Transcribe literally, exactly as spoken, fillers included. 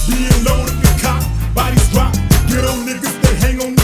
Being loaded, the cop, bodies drop. Get on niggas, they hang on